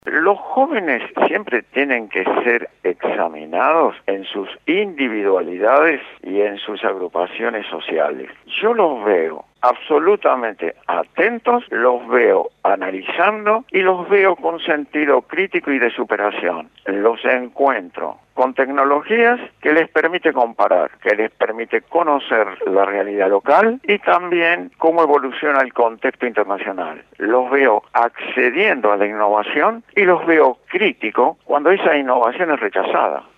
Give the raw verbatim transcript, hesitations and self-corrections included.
Los jóvenes siempre tienen que ser examinados en sus individualidades y en sus agrupaciones sociales. Yo los veo absolutamente atentos, los veo analizando y los veo con sentido crítico y de superación. Los encuentro con tecnologías que les permite comparar, que les permite conocer la realidad local y también cómo evoluciona el contexto internacional. Los veo accediendo a la innovación y los veo críticos cuando esa innovación es rechazada.